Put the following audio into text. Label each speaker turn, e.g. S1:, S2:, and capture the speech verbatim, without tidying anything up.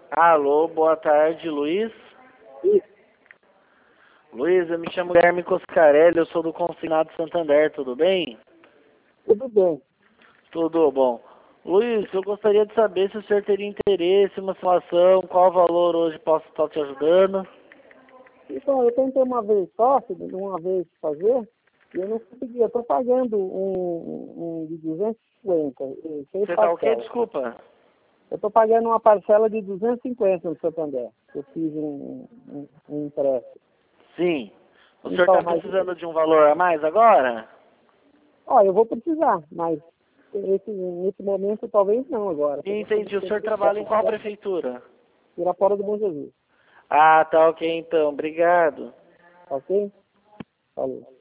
S1: Alô, boa tarde, Luiz.
S2: Isso,
S1: Luiz, eu me chamo Guilherme Coscarelli, eu sou do Consignado Santander, tudo bem?
S2: tudo bem.
S1: Tudo bom. Luiz, eu gostaria de saber se o senhor teria interesse em uma simulação, qual valor hoje posso estar te ajudando.
S2: Então, eu tentei uma vez só, uma vez fazer, e eu não consegui. Eu estou pagando um, um de duzentos e cinquenta, eh, seis
S1: Você tá o quê?
S2: parcelas.
S1: Desculpa.
S2: Eu estou pagando uma parcela de duzentos e cinquenta no Santander. Eu fiz um, um, um empréstimo.
S1: Sim. O senhor
S2: Então,
S1: está
S2: mas,
S1: precisando de um valor a mais agora?
S2: ó, eu vou precisar, mas esse, nesse momento talvez não agora.
S1: Entendi. O senhor trabalha em qual prefeitura?
S2: Tirar fora do Bom Jesus.
S1: Ah, tá ok então. Obrigado.
S2: Ok? Falou.